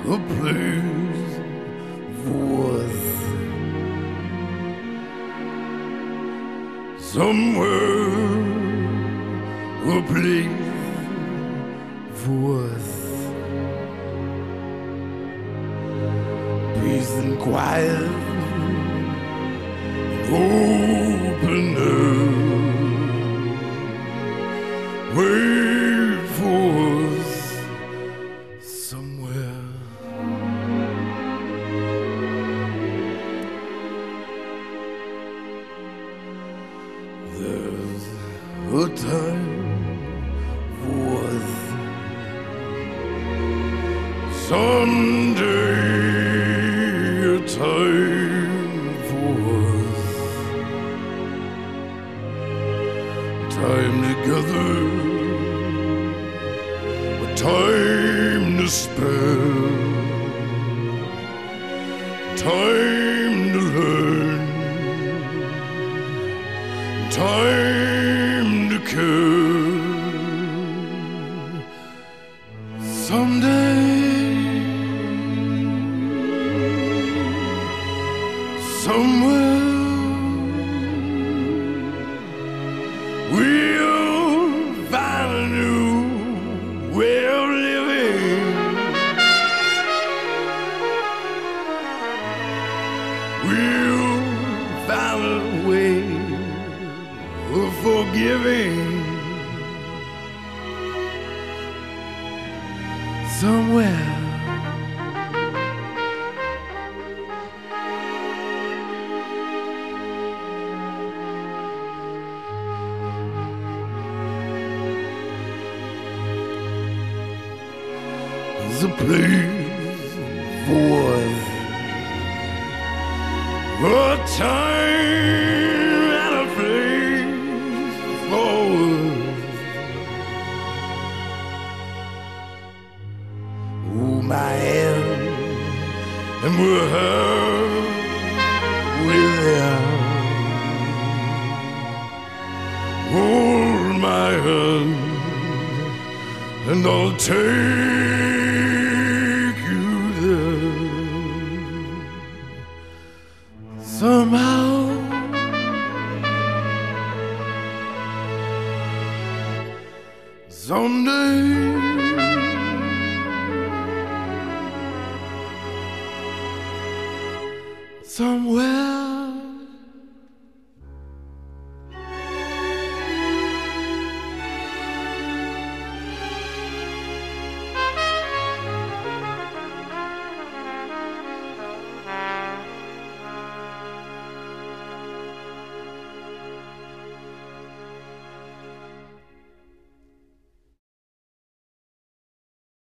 a place worth somewhere, a place worth peace and quiet and open air. Wait for us somewhere. There's a time worth someday, a time for us, time together, a time to spare, time to learn, time to care. Someday, somewhere, we'll find a new way of living. We'll find a way of forgiving. Somewhere. There's a place for us, a time and a place for us. Hold my hand and we're here with them. Hold my hand and I'll take you there. Somehow, someday, somewhere.